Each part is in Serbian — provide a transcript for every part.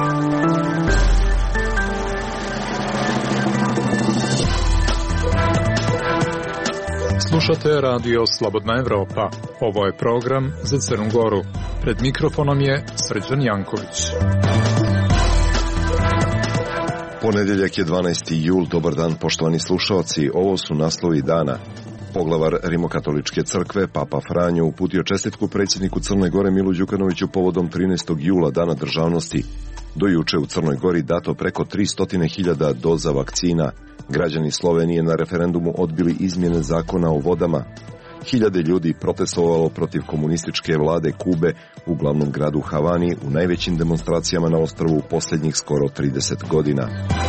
Slušate radio Slobodna Evropa. Ovo je program za Crnu Goru. Pred mikrofonom je Srđan Janković. Ponedjeljak je 12. jul. Dobar dan, poštovani slušaoci. Ovo su naslovi dana. Poglavar Rimokatoličke crkve, Papa Franjo, uputio čestitku predsjedniku Crne Gore Milu Đukanoviću povodom 13. jula, dana državnosti. Do juče u Crnoj Gori dato preko 300.000 doza vakcina. Građani Slovenije na referendumu odbili izmjene zakona o vodama. Hiljade ljudi protestovalo protiv komunističke vlade Kube u glavnom gradu Havani u najvećim demonstracijama na ostrvu posljednjih skoro 30 godina.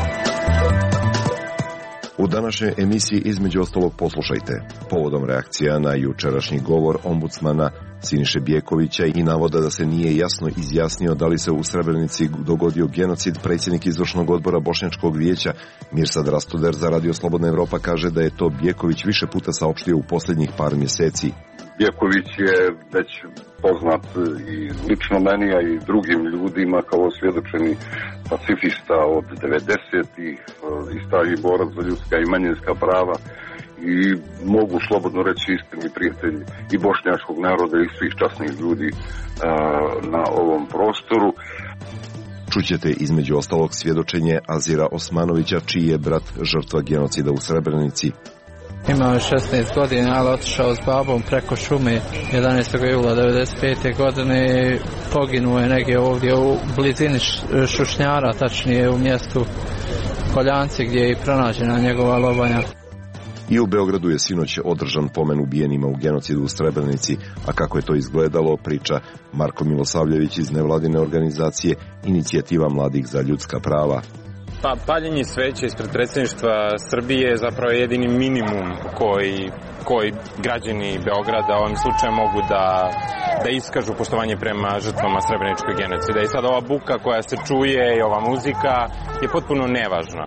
U današnjoj emisiji između ostalog poslušajte povodom reakcija na jučerašnji govor ombudsmana Siniše Bjekovića i navoda da se nije jasno izjasnio da li se u Srebrenici dogodio genocid. Predsjednik izvršnog odbora Bošnjačkog vijeća Mirsad Rastoder za radio Slobodna Evropa kaže da je to Bjeković više puta saopštio u posljednjih par mjeseci. Bjeković je već poznat i lično meni, a i drugim ljudima kao svjedočeni pacifista od 90-ih, i stari borac za ljudska i manjinska prava i mogu slobodno reći iskreni prijatelj i bošnjačkog naroda i svih časnih ljudi na ovom prostoru. Čućete između ostalog svjedočenje Azira Osmanovića, čiji je brat žrtva genocida u Srebrenici. Imao je 16 godina, ali otišao s babom preko šume 11. jula 1995. godine i poginuo je negdje ovdje u blizini Šušnjara, tačnije u mjestu Poljanci gdje je i pronađena njegova lobanja. I u Beogradu je sinoć održan pomen ubijenima u genocidu u Srebrenici, a kako je to izgledalo priča Marko Milosavljević iz nevladine organizacije Inicijativa mladih za ljudska prava. Pa paljenje sveće ispred predsjedništva Srbije je zapravo jedini minimum koji građani Beograda u ovom slučaju mogu da iskažu poštovanje prema žrtvama Srebreničkog genocida. I sad ova buka koja se čuje i ova muzika je potpuno nevažna.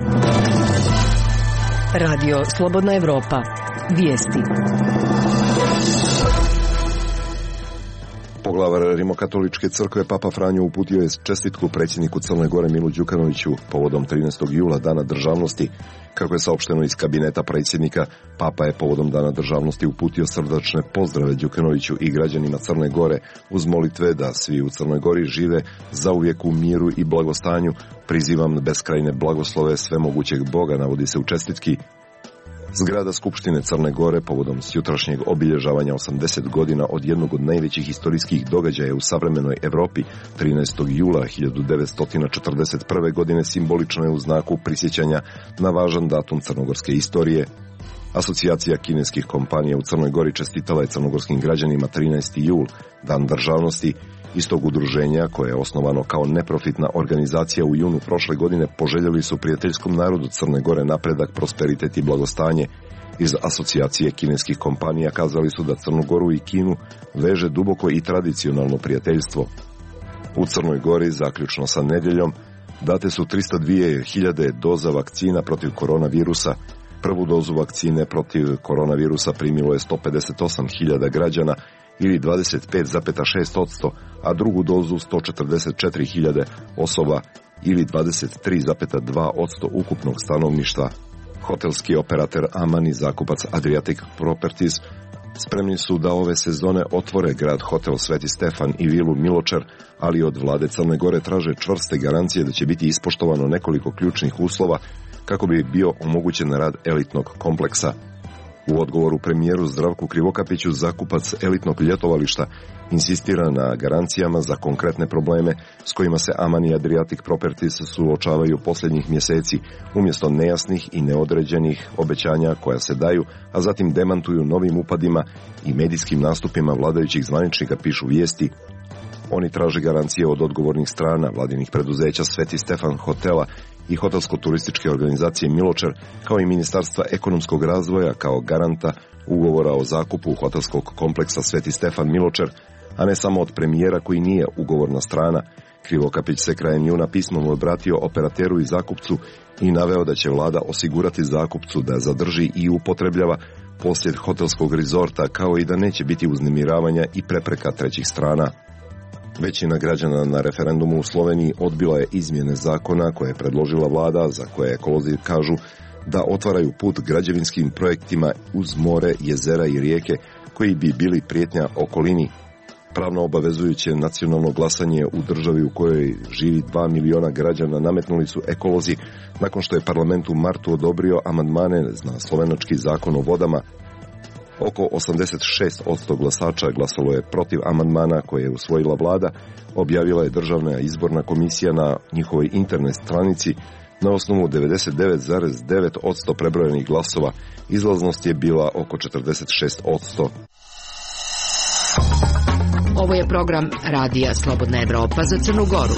Radio Slobodna Evropa. Vijesti. Poglavar Rimokatoličke crkve Papa Franjo uputio je čestitku predsjedniku Crne Gore Milu Đukanoviću povodom 13. jula, dana državnosti. Kako je saopšteno iz kabineta predsjednika, Papa je povodom dana državnosti uputio srdačne pozdrave Đukanoviću i građanima Crne Gore uz molitve da svi u Crnoj Gori žive zauvijek u miru i blagostanju. Prizivam beskrajne blagoslove svemogućeg Boga, navodi se u čestitki. Zgrada Skupštine Crne Gore povodom jutrašnjeg obilježavanja 80 godina od jednog od najvećih historijskih događaja u savremenoj Europi 13. jula 1941. godine simbolično je u znaku prisjećanja na važan datum crnogorske istorije. Asocijacija kineskih kompanija u Crnoj Gori čestitala je crnogorskim građanima 13. jul, dan državnosti. Istog udruženja, koje je osnovano kao neprofitna organizacija u junu prošle godine, poželjeli su prijateljskom narodu Crne Gore napredak, prosperitet i blagostanje. Iz Asocijacije kineskih kompanija kazali su da Crnu Goru i Kinu veže duboko i tradicionalno prijateljstvo. U Crnoj Gori, zaključno sa nedjeljom, date su 302.000 doza vakcina protiv koronavirusa. Prvu dozu vakcine protiv koronavirusa primilo je 158.000 građana ili 25,6%, a drugu dozu 144.000 osoba ili 23,2% ukupnog stanovništva. Hotelski operator Aman i zakupac Adriatic Properties spremni su da ove sezone otvore grad Hotel Sveti Stefan i vilu Miločer, ali od vlade Crne Gore traže čvrste garancije da će biti ispoštovano nekoliko ključnih uslova kako bi bio omogućen rad elitnog kompleksa. U odgovoru premijeru Zdravku Krivokapiću, zakupac elitnog ljetovališta insistira na garancijama za konkretne probleme s kojima se Aman i Adriatic Properties suočavaju posljednjih mjeseci, umjesto nejasnih i neodređenih obećanja koja se daju, a zatim demantuju novim upadima i medijskim nastupima vladajućih zvaničnika, pišu vijesti. Oni traže garancije od odgovornih strana, vladinih preduzeća Sveti Stefan hotela i hotelsko-turističke organizacije Miločer, kao i Ministarstva ekonomskog razvoja kao garanta ugovora o zakupu hotelskog kompleksa Sveti Stefan Miločer, a ne samo od premijera koji nije ugovorna strana. Krivokapić se krajem juna pismom obratio operateru i zakupcu i naveo da će vlada osigurati zakupcu da zadrži i upotrebljava posjed hotelskog rizorta, kao i da neće biti uznemiravanja i prepreka trećih strana. Većina građana na referendumu u Sloveniji odbila je izmjene zakona koje je predložila vlada, za koje ekolozi kažu da otvaraju put građevinskim projektima uz more, jezera i rijeke koji bi bili prijetnja okolini. Pravno obavezujuće nacionalno glasanje u državi u kojoj živi 2 miliona građana nametnuli su ekolozi nakon što je parlament u martu odobrio amandmane na slovenački zakon o vodama. Oko 86% glasača glasalo je protiv amandmana koje je usvojila vlada, objavila je Državna izborna komisija na njihovoj internet stranici. Na osnovu 99,9% prebrojenih glasova izlaznost je bila oko 46%. Ovo je program Radija Slobodna Evropa za Crnu Goru.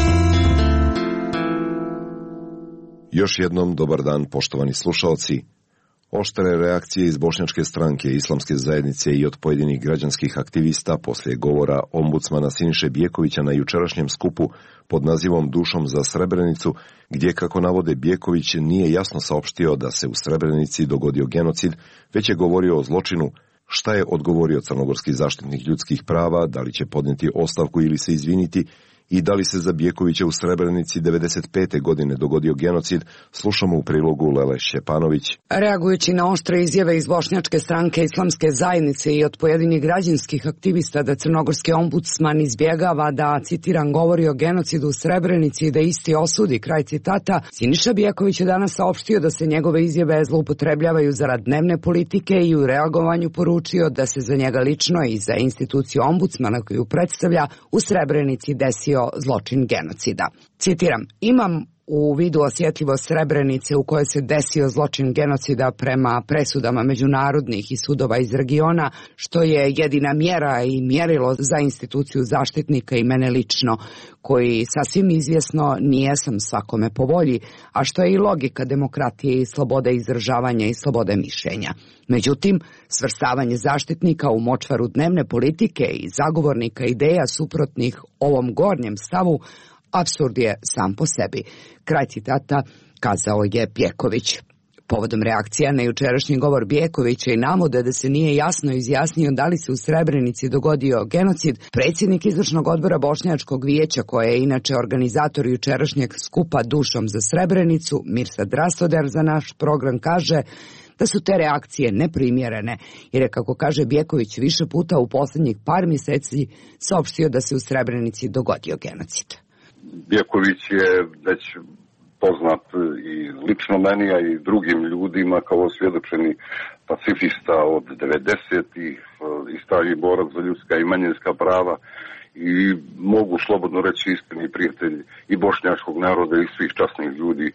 Još jednom dobar dan, poštovani slušaoci. Oštre reakcije iz Bošnjačke stranke, Islamske zajednice i od pojedinih građanskih aktivista poslije govora ombudsmana Siniše Bjekovića na jučerašnjem skupu pod nazivom Dušom za Srebrenicu, gdje, kako navode, Bjeković nije jasno saopštio da se u Srebrenici dogodio genocid, već je govorio o zločinu. Šta je odgovorio crnogorski zaštitnik ljudskih prava, da li će podnijeti ostavku ili se izviniti, i da li se za Bjekovića u Srebrenici 1995. godine dogodio genocid, slušamo u prilogu Lele Šćepanović. Reagujući na oštre izjave iz Bošnjačke stranke, Islamske zajednice i od pojedinih građanskih aktivista da crnogorski ombudsman izbjegava da, citiram, govori o genocidu u Srebrenici i da isti osudi, kraj citata, Siniša Bjeković je danas saopštio da se njegove izjave zloupotrebljavaju zarad dnevne politike i u reagovanju poručio da se za njega lično i za instituciju ombudsmana koju predstavlja u Srebrenici desio zločin genocida. Citiram, imam u vidu osjetljivost Srebrenice u kojoj se desio zločin genocida prema presudama međunarodnih i sudova iz regiona, što je jedina mjera i mjerilo za instituciju zaštitnika i mene lično, koji sasvim izvjesno nijesam svakome po volji, a što je i logika demokratije i slobode izražavanja i slobode mišljenja. Međutim, svrstavanje zaštitnika u močvaru dnevne politike i zagovornika ideja suprotnih ovom gornjem stavu apsurd je sam po sebi. Kraj citata, kazao je Bjeković. Povodom reakcija na jučerašnji govor Bjekovića i navode da se nije jasno izjasnio da li se u Srebrenici dogodio genocid, predsjednik izvršnog odbora Bošnjačkog vijeća, koje je inače organizator jučerašnjeg skupa Dušom za Srebrenicu, Mirsad Rastoder, za naš program kaže da su te reakcije neprimjerene, jer je, kako kaže Bjeković, više puta u posljednjih par mjeseci saopštio da se u Srebrenici dogodio genocid. Bjeković je već poznat i lično meni, a i drugim ljudima kao osvjedočeni pacifista od 90-ih i stari borac za ljudska i manjinska prava i mogu slobodno reći iskreni prijatelj i bošnjačkog naroda i svih časnih ljudi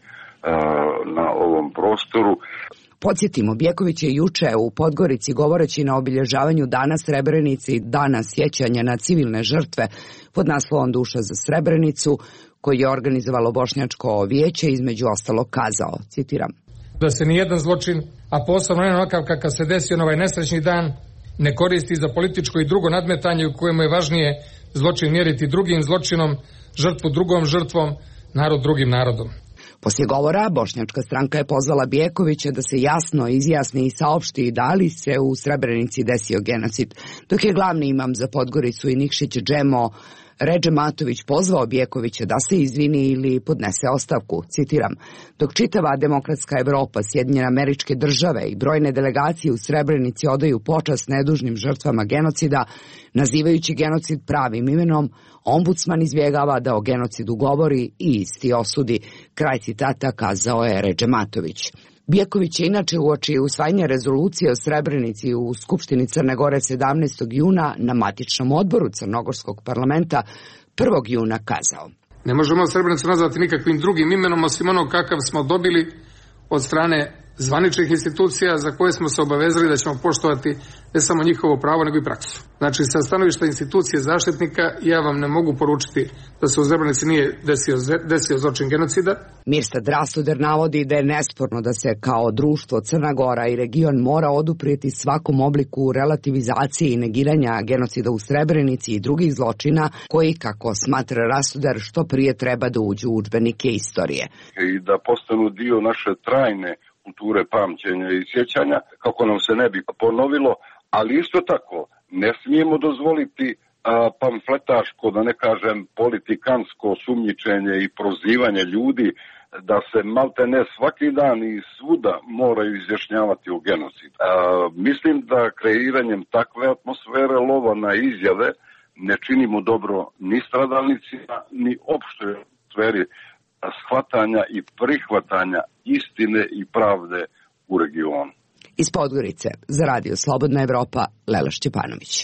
na ovom prostoru. Podsjetimo, Bjeković je juče u Podgorici, govoreći na obilježavanju Dana Srebrenice i Dana sjećanja na civilne žrtve pod naslovom Duša za Srebrenicu, koji je organizovalo Bošnjačko vijeće, između ostalog kazao, citiram, da se nijedan zločin, a posebno ne onakav kakav se desio na ovaj nesrećni dan, ne koristi za političko i drugo nadmetanje u kojemu je važnije zločin mjeriti drugim zločinom, žrtvu drugom žrtvom, narod drugim narodom. Poslije govora, Bošnjačka stranka je pozvala Bjekovića da se jasno izjasni i saopšti da li se u Srebrenici desio genocid, dok je glavni imam za Podgoricu i Nikšić Džemo Redže Matović pozvao Bjekovića da se izvini ili podnese ostavku, citiram, dok čitava demokratska Evropa, Sjedinjene Američke Države i brojne delegacije u Srebrenici odaju počast nedužnim žrtvama genocida, nazivajući genocid pravim imenom, ombudsman izbjegava da o genocidu govori i isti osudi, kraj citata, kazao je Redže Matović. Bjeković je inače uoči usvajanja rezolucije o Srebrenici u Skupštini Crne Gore 17. juna na matičnom odboru Crnogorskog parlamenta 1. juna kazao: Ne možemo Srebrenicu nazvati nikakvim drugim imenom osim onog kakav smo dobili od strane zvaničnih institucija za koje smo se obavezali da ćemo poštovati ne samo njihovo pravo nego i praksu. Znači, sa stanovišta institucije zaštitnika ja vam ne mogu poručiti da se u Srebrenici nije desio zločin genocida. Mirsad Rastoder navodi da je nesporno da se kao društvo Crna Gora i region mora oduprijeti svakom obliku relativizacije i negiranja genocida u Srebrenici i drugih zločina koji, kako smatra Rastoder, što prije treba da uđu u udžbenike istorije. I da postanu dio naše trajne kulture pamćenja i sjećanja, kako nam se ne bi ponovilo, ali isto tako ne smijemo dozvoliti pamfletaško, da ne kažem politikansko sumnjičenje i prozivanje ljudi da se maltene svaki dan i svuda moraju izjašnjavati o genocidu. Mislim da kreiranjem takve atmosfere lova na izjave ne činimo dobro ni stradalnicima, ni opštoj atmosferi shvatanja i prihvatanja istine i pravde u regionu. Iz Podgorice za Radio Slobodna Evropa, Lela Šćepanović.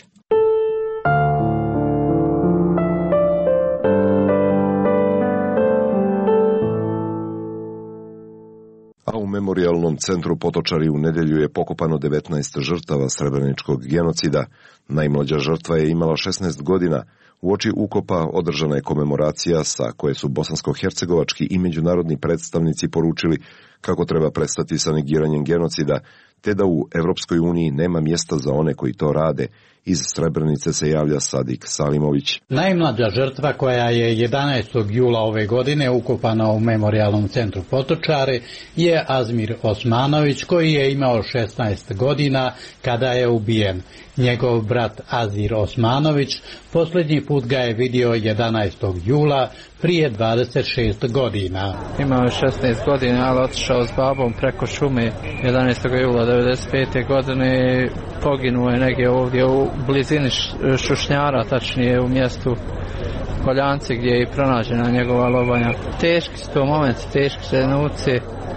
A u memorijalnom centru Potočari u nedjelju je pokopano 19 žrtava srebreničkog genocida. Najmlađa žrtva je imala 16 godina. Uoči ukopa održana je komemoracija sa koje su bosansko-hercegovački i međunarodni predstavnici poručili kako treba prestati sa negiranjem genocida, te da u Evropskoj uniji nema mjesta za one koji to rade. Iz Srebrenice se javlja Sadik Salimović. Najmlađa žrtva koja je 11. jula ove godine ukopana u memorijalnom centru Potočare je Azmir Osmanović, koji je imao 16 godina kada je ubijen. Njegov brat Azir Osmanović posljednji put ga je vidio 11. jula prije 26 godina. Imao je 16 godina, ali otišao s babom preko šume 11. jula 1995. godine. Poginuo je negdje ovdje u blizini Šušnjara, tačnije u mjestu Poljanci gdje je pronađena njegova lobanja. Teški su to momenti, teški trenuci,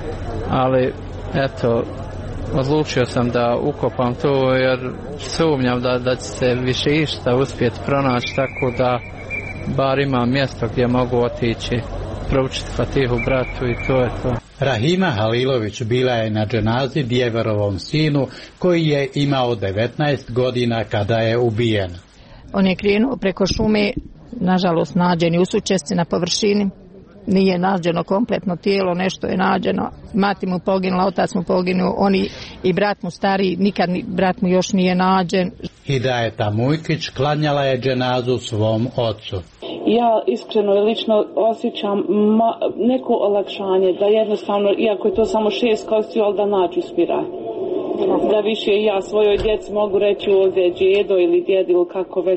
ali eto, odlučio sam da ukopam to jer sumnjam da će se više išta uspjeti pronaći, tako da bar imam mjesto gdje mogu otići, proučiti Fatihu bratu i to je to. Rahima Halilović bila je na dženazi Djeverovom sinu koji je imao 19 godina kada je ubijen. On je krenuo preko šume, nažalost nađen je usučesci na površini. Nije nađeno kompletno tijelo, nešto je nađeno. Mati mu poginula, otac mu poginuo, oni i brat mu stariji, nikad brat mu još nije nađen. Hidajeta Mujkić klanjala je dženazu svom ocu. Ja iskreno i lično osjećam neko olakšanje da jednostavno, iako je to samo 6 kostiju, ali da nađu spiralj. Da više ja svojoj djeci mogu reći ovdje je djedo ili djed ili kako već,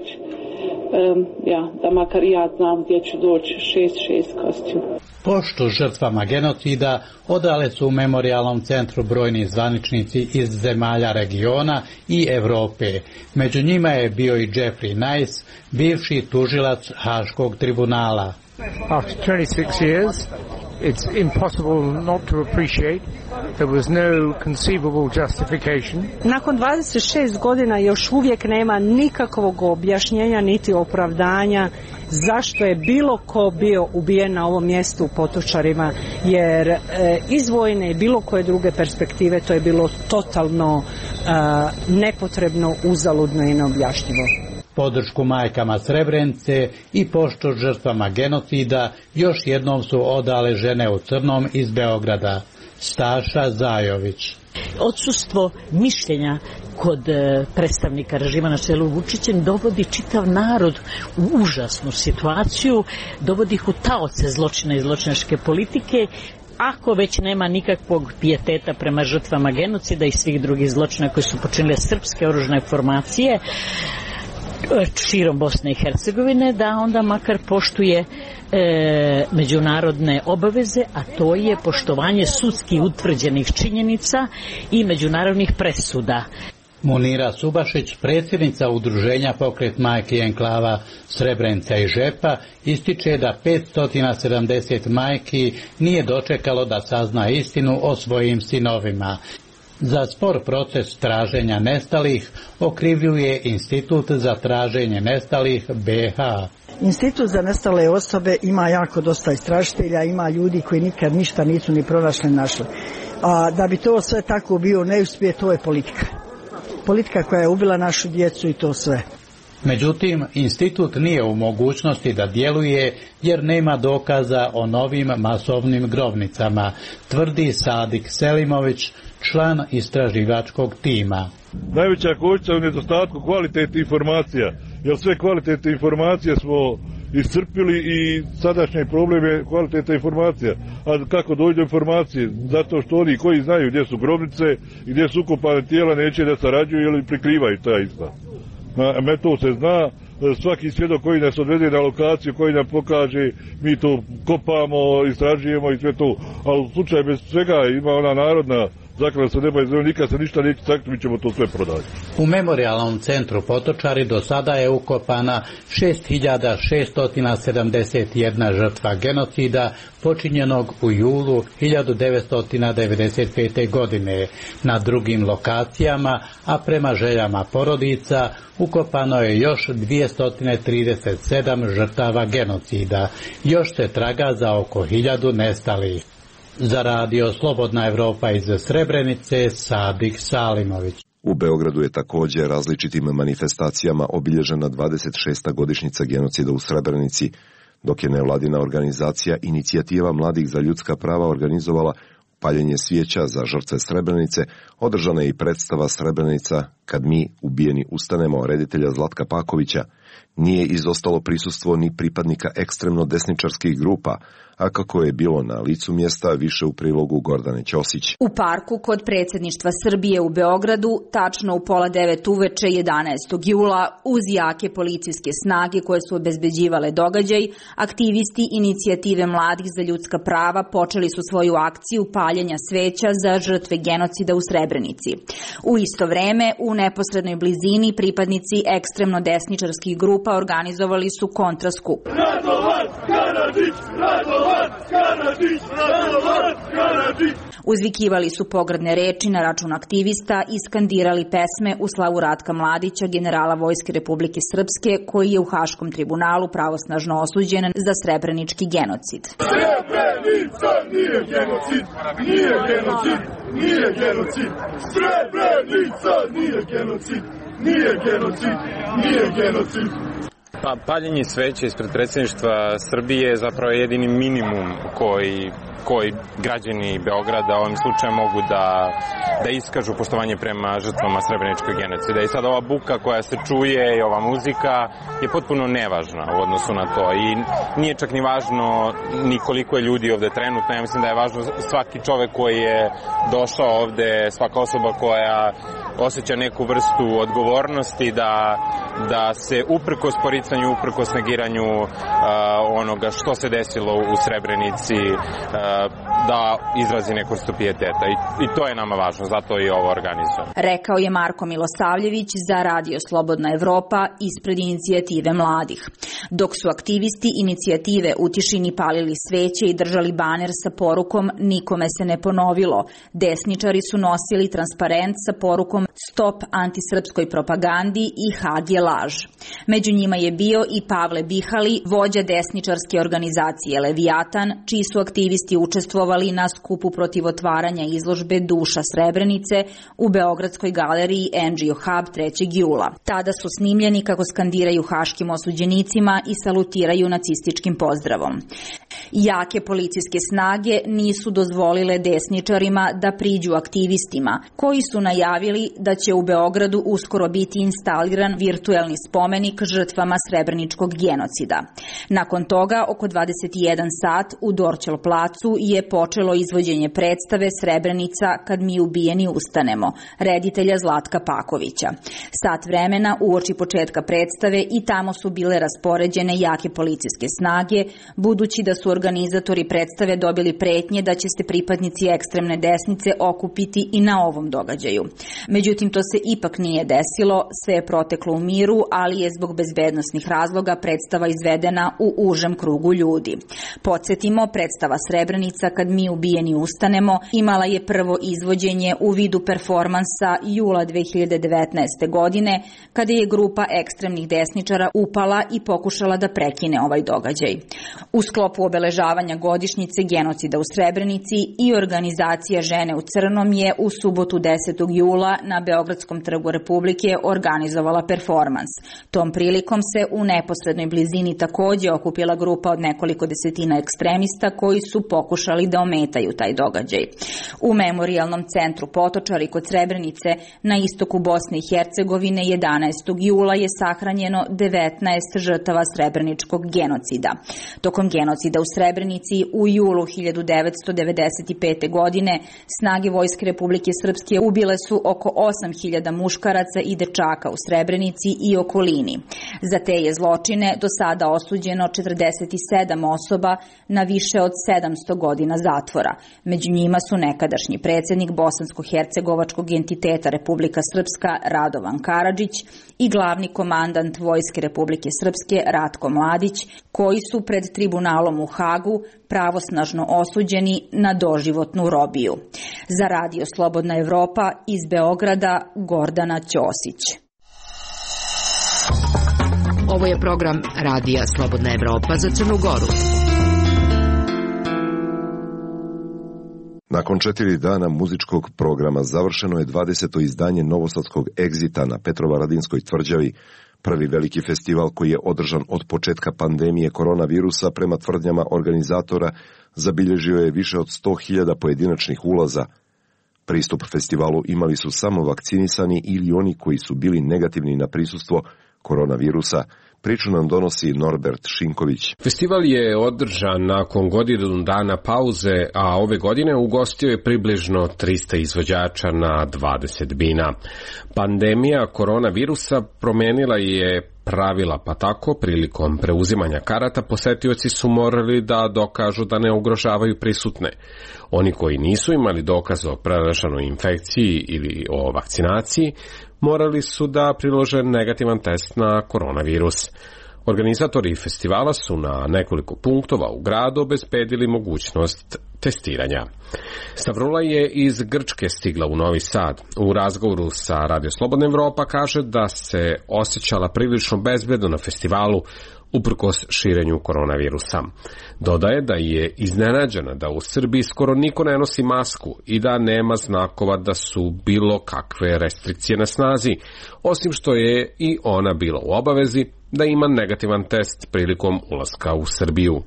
da makar ja znam gdje ću doći 6 kostiju. Poštu žrtvama genocida odale su u memorijalnom centru brojni zvaničnici iz zemalja regiona i Europe. Među njima je bio i Jeffrey Nice, bivši tužilac Haškog tribunala. After 26 years, it's impossible not to appreciate there was no conceivable justification. Nakon 26 godina još uvijek nema nikakvog objašnjenja niti opravdanja zašto je bilo ko bio ubijen na ovom mjestu u Potočarima, jer iz vojne i bilo koje druge perspektive to je bilo totalno nepotrebno, uzaludno i neobjašnjivo. Podršku majkama Srebrenice i poštu žrtvama genocida još jednom su odale žene u crnom iz Beograda. Staša Zajović. Odsustvo mišljenja kod predstavnika režima na čelu Vučićem dovodi čitav narod u užasnu situaciju, dovodi ih u taoce zločina i zločinačke politike. Ako već nema nikakvog pijeteta prema žrtvama genocida i svih drugih zločina koji su počinile srpske oružane formacije širom Bosne i Hercegovine, da onda makar poštuje međunarodne obaveze, a to je poštovanje sudski utvrđenih činjenica i međunarodnih presuda. Munira Subašić, predsjednica udruženja Pokret majki enklava Srebrenica i Žepa, ističe da 570 majki nije dočekalo da sazna istinu o svojim sinovima. Za spor proces traženja nestalih okrivljuje Institut za traženje nestalih BH. Institut za nestale osobe ima jako dosta istražitelja, ima ljudi koji nikad ništa nisu ni pronašli, našli. A da bi to sve tako bio neuspjeh, to je politika. Politika koja je ubila našu djecu i to sve. Međutim, institut nije u mogućnosti da djeluje jer nema dokaza o novim masovnim grobnicama, tvrdi Sadik Selimović, član istraživačkog tima. Najveća kočnica je u nedostatku kvalitetnih informacija, jer sve kvalitetne informacije smo iscrpili i sadašnji problem je kvalitetna informacija. A kako dođe do informacije? Zato što oni koji znaju gdje su grobnice i gdje su ukopane tijela neće da sarađuju ili prikrivaju ta ista. To se zna, svaki svjedok koji nas odvede na lokaciju, koji nam pokaže, mi to kopamo, istražujemo i sve to. A u slučaju bez svega ima ona narodna zaklada sa neba i zemlje, nikad se ništa neće sakriti, mi ćemo to sve prodati. U memorijalnom centru Potočari do sada je ukopana 6671 žrtva genocida počinjenog u julu 1995. godine. Na drugim lokacijama, a prema željama porodica, ukopano je još 237 žrtava genocida. Još se traga za oko 1000 nestalih. Za radio Slobodna Evropa iz Srebrenice, Sadik Salimović. U Beogradu je također različitim manifestacijama obilježena 26. godišnjica genocida u Srebrenici, dok je nevladina organizacija Inicijativa mladih za ljudska prava organizovala paljenje svijeća za žrtve Srebrenice, održana je i predstava Srebrenica kad mi ubijeni ustanemo reditelja Zlatka Pakovića. Nije izostalo prisustvo ni pripadnika ekstremno desničarskih grupa, a kako je bilo na licu mjesta, više u prilogu Gordane Ćosić. U parku kod predsjedništva Srbije u Beogradu, tačno u 8:30 uveče 11. jula, uz jake policijske snage koje su obezbeđivale događaj, aktivisti Inicijative mladih za ljudska prava počeli su svoju akciju paljenja sveća za žrtve genocida u Srebrenici. U isto vreme, u neposrednoj blizini, pripadnici ekstremno desničarskih grupa organizovali su kontraskup. Radovan Karadžić! Radovan Karadžić! Radovan Karadžić! Uzvikivali su pogrdne reči na račun aktivista i skandirali pesme u slavu Ratka Mladića, generala Vojske Republike Srpske, koji je u Haškom tribunalu pravosnažno osuđen za srebrenički genocid. Srebrenica nije genocid! Nije genocid! Nije genocid! Srebrenica nije genocid! Nije genocid! Nije genocid! Pa, paljenje sveća ispred predsjedništva Srbije je zapravo jedini minimum koji građani Beograda ovim slučajem mogu da iskažu poštovanje prema žrtvama srebreničkog genocida. I sad ova buka koja se čuje i ova muzika je potpuno nevažna u odnosu na to. I nije čak ni važno ni koliko je ljudi ovde trenutno. Ja mislim da je važno svaki čovek koji je došao ovde, svaka osoba koja osjeća neku vrstu odgovornosti da se uprkos poricanju, uprkos negiranju onoga što se desilo u Srebrenici, da izrazi neku vrstu pijeteta. I to je nama važno, zato i ovo organizujemo. Rekao je Marko Milosavljević za radio Slobodna Evropa ispred Inicijative mladih. Dok su aktivisti Inicijative u tišini palili sveće i držali baner sa porukom "Nikome se ne ponovilo", desničari su nosili transparent sa porukom "Stop antisrpskoj propagandi" i "Hag je laž". Među njima je bio i Pavle Bihali, vođa desničarske organizacije Leviatan, čiji su aktivisti učestvovali na skupu protiv otvaranja izložbe Duša Srebrenice u Beogradskoj galeriji NGO Hub 3. jula. Tada su snimljeni kako skandiraju haškim osuđenicima i salutiraju nacističkim pozdravom. Jake policijske snage nisu dozvolile desničarima da priđu aktivistima, koji su najavili da će u Beogradu uskoro biti instaliran virtuelni spomenik žrtvama srebreničkog genocida. Nakon toga, oko 21 sat u Dorćol placu je počelo izvođenje predstave Srebrenica kad mi ubijeni ustanemo, reditelja Zlatka Pakovića. Sat vremena uoči početka predstave i tamo su bile raspoređene jake policijske snage, budući da su organizatori predstave dobili pretnje da će se pripadnici ekstremne desnice okupiti i na ovom događaju. Međutim, to se ipak nije desilo, sve je proteklo u miru, ali je zbog bezbednosnih razloga predstava izvedena u užem krugu ljudi. Podsjetimo, predstava Srebrenica kad mi ubijeni ustanemo imala je prvo izvođenje u vidu performansa jula 2019. godine, kada je grupa ekstremnih desničara upala i pokušala da prekine ovaj događaj. U sklopu obeležavanja godišnjice genocida u Srebrenici i organizacija Žene u crnom je u subotu 10. jula na Beogradskom trgu Republike organizovala performans. Tom prilikom se u neposrednoj blizini takođe okupila grupa od nekoliko desetina ekstremista koji su pokušali da ometaju taj događaj. U Memorijalnom centru Potočari kod Srebrenice na istoku Bosne i Hercegovine 11. jula je sahranjeno 19 žrtava srebreničkog genocida. Tokom genocida u Srebrenici u julu 1995. godine snage Vojske Republike Srpske ubile su oko 8.000 muškaraca i dečaka u Srebrenici i okolini. Za te je zločine do sada osuđeno 47 osoba na više od 700 godina zatvora. Među njima su nekadašnji predsjednik bosansko-hercegovačkog entiteta Republika Srpska Radovan Karadžić i glavni komandant Vojske Republike Srpske Ratko Mladić, koji su pred tribunalom u Hagu pravosnažno osuđeni na doživotnu robiju. Za Radio Slobodna Evropa iz Beograda Gordana Ćosić. Ovo je program Radija Slobodna Evropa za Crnu Goru. Nakon 4 dana muzičkog programa završeno je 20. izdanje novosadskog Exita na Petrovaradinskoj tvrđavi, prvi veliki festival koji je održan od početka pandemije koronavirusa. Prema tvrdnjama organizatora zabilježio je više od 100.000 pojedinačnih ulaza. Pristup festivalu imali su samo vakcinisani ili oni koji su bili negativni na prisustvo koronavirusa. Priču nam donosi Norbert Šinković. Festival je održan nakon godinu dana pauze, a ove godine ugostio je približno 300 izvođača na 20 bina. Pandemija koronavirusa promenila je pravila, pa tako prilikom preuzimanja karata posetioci su morali da dokažu da ne ugrožavaju prisutne. Oni koji nisu imali dokaz o prerašanoj infekciji ili o vakcinaciji morali su da prilože negativan test na koronavirus. Organizatori festivala su na nekoliko punktova u gradu obezbedili mogućnost testiranja. Stavrula je iz Grčke stigla u Novi Sad. U razgovoru sa Radio Slobodna Evropa kaže da se osjećala prilično bezbedno na festivalu uprkos širenju koronavirusa. Dodaje da je iznenađena da u Srbiji skoro niko ne nosi masku i da nema znakova da su bilo kakve restrikcije na snazi, osim što je i ona bila u obavezi da ima negativan test prilikom ulaska u Srbiju.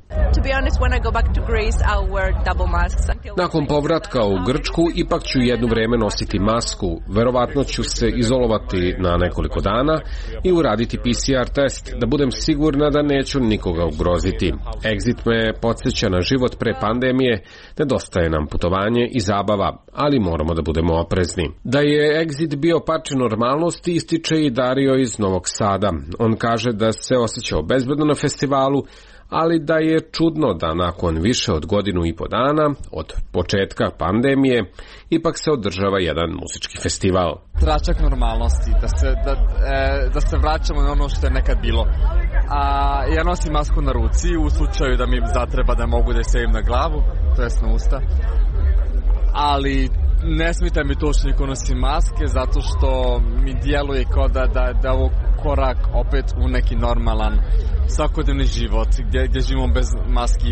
Nakon povratka u Grčku ipak ću jedno vreme nositi masku, verovatno ću se izolovati na nekoliko dana i uraditi PCR test da budem sigurna da neću nikoga ugroziti. Exit me podsjeća na život pre pandemije, nedostaje nam putovanje i zabava, ali moramo da budemo oprezni. Da je Exit bio parče normalnosti ističe i Dario iz Novog Sada. On kaže da se osjećao bezbedno na festivalu, ali da je čudno da nakon više od godinu i po dana od početka pandemije ipak se održava jedan muzički festival. Tračak normalnosti, da se vraćamo na ono što je nekad bilo. Ja nosim masku na ruci u slučaju da mi zatreba da mogu da je stavim na glavu, to jest na usta. Ali ne smijete mi to što niko nosi maske, zato što mi djeluje kao da ovo korak opet u neki normalan svakodnevni život, gdje živimo bez maski,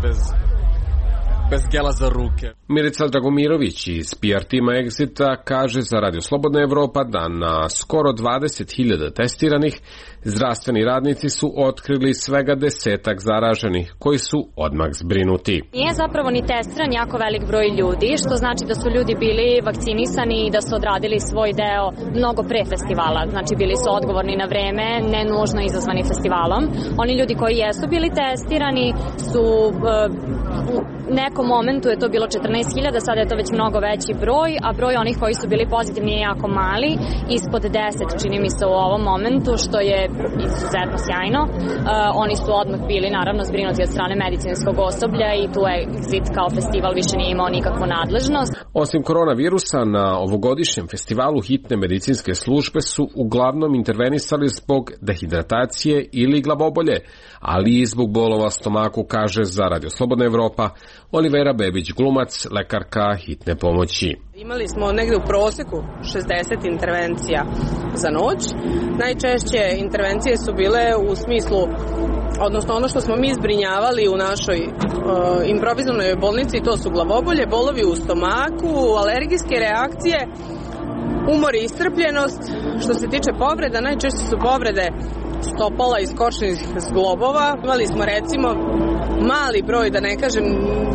bez gela za ruke. Milica Dragomirović iz PR tima Exita kaže za Radio Slobodna Evropa da na skoro 20.000 testiranih zdravstveni radnici su otkrili svega 10 zaraženih koji su odmah zbrinuti. Nije zapravo ni testiran jako velik broj ljudi, što znači da su ljudi bili vakcinisani i da su odradili svoj deo mnogo pre festivala. Znači bili su odgovorni na vreme, ne nužno izazvani festivalom. Oni ljudi koji jesu bili testirani su u nekom momentu je to bilo 14.000, sada je to već mnogo veći broj, a broj onih koji su bili pozitivni je jako mali, ispod 10 čini mi se u ovom momentu, što je izuzetno sjajno. Oni su odmah bili naravno zbrinuti od strane medicinskog osoblja i tu Exit kao festival više nije imao nikakvu nadležnost. Osim koronavirusa, na ovogodišnjem festivalu hitne medicinske službe su uglavnom intervenisali zbog dehidratacije ili glavobolje, ali i zbog bolova stomaku, kaže za Radio Slobodna Evropa Olivera Bebić Glumac, lekarka hitne pomoći. Imali smo negde u proseku 60 intervencija za noć. Najčešće intervencije su bile u smislu, odnosno ono što smo mi zbrinjavali u našoj improvizovanoj bolnici, to su glavobolje, bolovi u stomaku, alergijske reakcije, umor i iscrpljenost. Što se tiče povreda, najčešće su povrede stopala i skočnih zglobova. Imali smo recimo mali broj, da ne kažem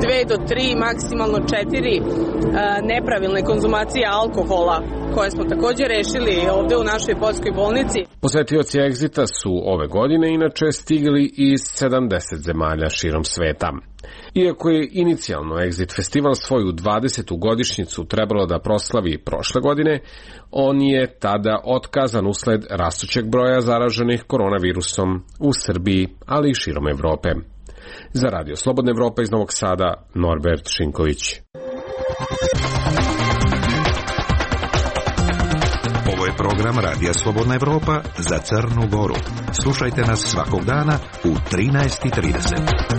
2 do 3, maksimalno 4 nepravilne konzumacije alkohola, koje smo također rešili ovde u našoj poljskoj bolnici. Posetioci Exita su ove godine inače stigli iz 70 zemalja širom sveta. Iako je inicijalno Exit festival svoju 20. godišnjicu trebalo da proslavi prošle godine, on je tada otkazan usled rastućeg broja zaraženih koronavirusom u Srbiji, ali i širom Evrope. Za Radio Slobodna Evropa iz Novog Sada, Norbert Šinković. Ovo je program Radija Slobodna Evropa za Crnu Goru. Slušajte nas svakog dana u 13:30.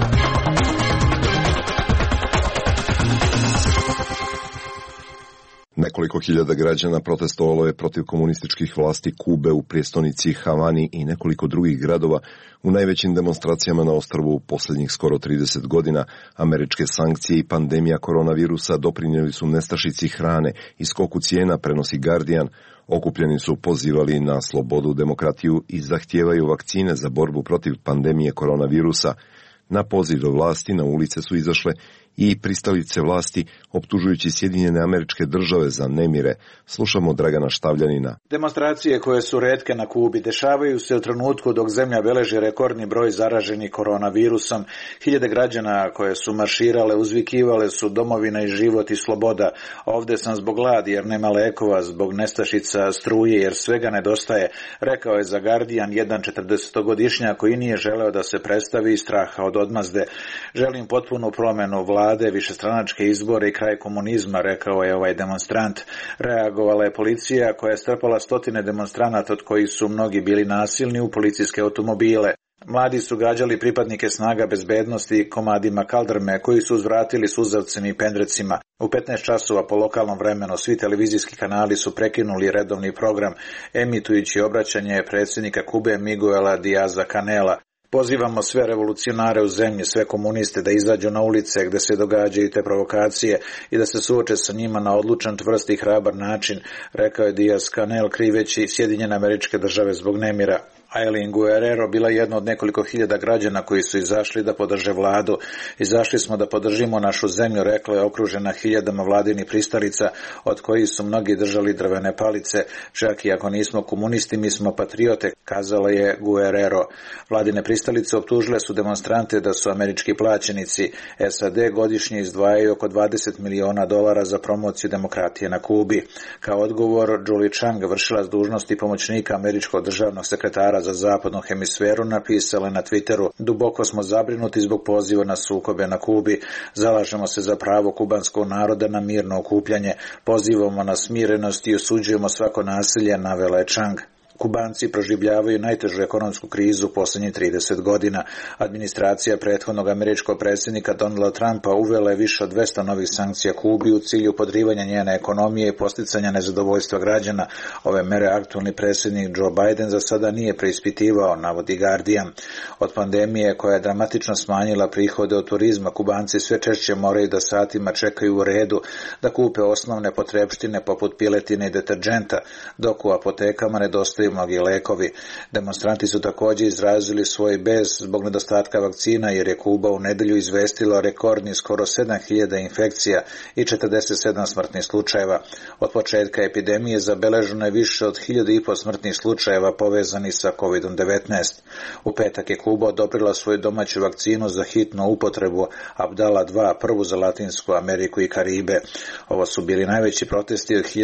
Nekoliko hiljada građana protestovalo je protiv komunističkih vlasti Kube u prijestonici Havani i nekoliko drugih gradova u najvećim demonstracijama na ostrvu posljednjih skoro 30 godina. Američke sankcije i pandemija koronavirusa doprinijeli su nestašici hrane i skoku cijena, prenosi Guardian. Okupljeni su pozivali na slobodu, demokratiju i zahtijevaju vakcine za borbu protiv pandemije koronavirusa. Na poziv do vlasti na ulice su izašle i pristalice vlasti, optužujući Sjedinjene Američke Države za nemire. Slušamo Dragana Štavljanina. Demonstracije koje su retke na Kubi dešavaju se u trenutku dok zemlja beleži rekordni broj zaraženih koronavirusom. Hiljade građana koje su marširale, uzvikivale su domovina i život i sloboda. Ovde sam zbog gladi jer nema lekova, zbog nestašica struje jer svega nedostaje, rekao je za Guardian jedan 40-godišnjak koji nije želeo da se predstavi iz straha od odmazde. Želim potpunu promenu vlade, višestranačke izbore i kraj komunizma, rekao je ovaj demonstrant. Reagovala je policija koja je strpala stotine demonstranata, od kojih su mnogi bili nasilni, u policijske automobile. Mladi su gađali pripadnike snaga bezbednosti komadima kaldrme koji su uzvratili suzavcem i pendrecima. U 15 časova po lokalnom vremenu svi televizijski kanali su prekinuli redovni program, emitujući obraćanje predsjednika Kube Miguela Diaza Canela. Pozivamo sve revolucionare u zemlji, sve komuniste da izađu na ulice gde se događaju te provokacije i da se suoče sa njima na odlučan, čvrst i hrabar način, rekao je Diaz-Canel kriveći Sjedinjene Američke Države zbog nemira. Aileen Guerrero bila jedna od nekoliko hiljada građana koji su izašli da podrže vladu. Izašli smo da podržimo našu zemlju, rekla je okružena hiljadama vladinih pristalica, od kojih su mnogi držali drvene palice. Čak i ako nismo komunisti, mi smo patriote, kazala je Guerrero. Vladine pristalice optužile su demonstrante da su američki plaćenici. SAD godišnje izdvajaju oko $20 miliona za promociju demokratije na Kubi. Kao odgovor, Julie Chang, vršilac dužnosti pomoćnika američkog državnog sekretara za zapadnu hemisferu, napisala na Twitteru: duboko smo zabrinuti zbog poziva na sukobe na Kubi. Zalažemo se za pravo kubanskog naroda na mirno okupljanje. Pozivamo na smirenost i osuđujemo svako nasilje, navela je Chang. Kubanci proživljavaju najtežu ekonomsku krizu posljednjih 30 godina. Administracija prethodnog američkog predsjednika Donalda Trumpa uvela je više od 200 novih sankcija Kubi u cilju podrivanja njene ekonomije i posticanja nezadovoljstva građana. Ove mere aktualni predsjednik Joe Biden za sada nije preispitivao, navodi Guardian. Od pandemije koja je dramatično smanjila prihode od turizma, Kubanci sve češće moraju da satima čekaju u redu da kupe osnovne potrepštine poput piletine i deterdženta, dok u apotekama nedostaju mnogi lekovi. Demonstranti su također izrazili svoj bes zbog nedostatka vakcina, jer je Kuba u nedelju izvestila rekordni skoro 7000 infekcija i 47 smrtnih slučajeva. Od početka epidemije zabeleženo je više od 1500 smrtnih slučajeva povezani sa COVID-19. U petak je Kuba odobrila svoju domaću vakcinu za hitnu upotrebu Abdala 2, prvu za Latinsku Ameriku i Karibe. Ovo su bili najveći protesti od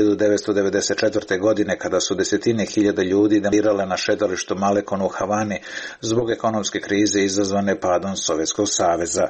1994. godine, kada su desetine hiljada ljudi demonstrirale na šetalištu Malekon u Havani zbog ekonomske krize izazvane padom Sovjetskog saveza.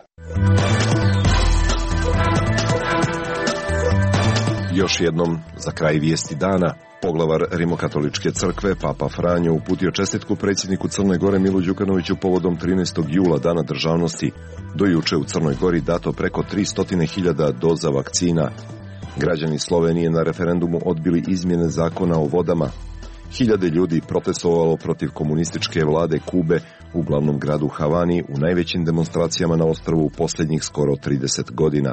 Još jednom, za kraj vijesti dana, poglavar Rimokatoličke crkve, Papa Franjo, uputio čestitku predsjedniku Crne Gore Milu Đukanoviću povodom 13. jula, Dana državnosti. Do juče u Crnoj Gori dato preko 300.000 doza vakcina. Građani Slovenije na referendumu odbili izmjene zakona o vodama. Hiljade ljudi protestovalo protiv komunističke vlade Kube u glavnom gradu Havani u najvećim demonstracijama na ostrvu u posljednjih skoro 30 godina.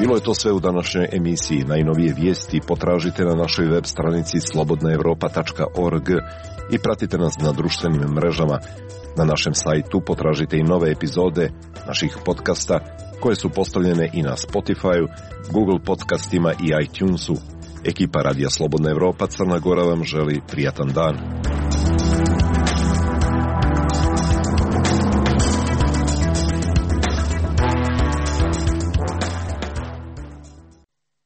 Bilo je to sve u današnjoj emisiji. Najnovije vijesti potražite na našoj web stranici slobodnaevropa.org i pratite nas na društvenim mrežama. Na našem sajtu potražite i nove epizode naših podcasta koje su postavljene i na Spotify, Google podcastima i iTunesu. Ekipa Radija Slobodna Evropa Crna Gora vam želi prijatan dan.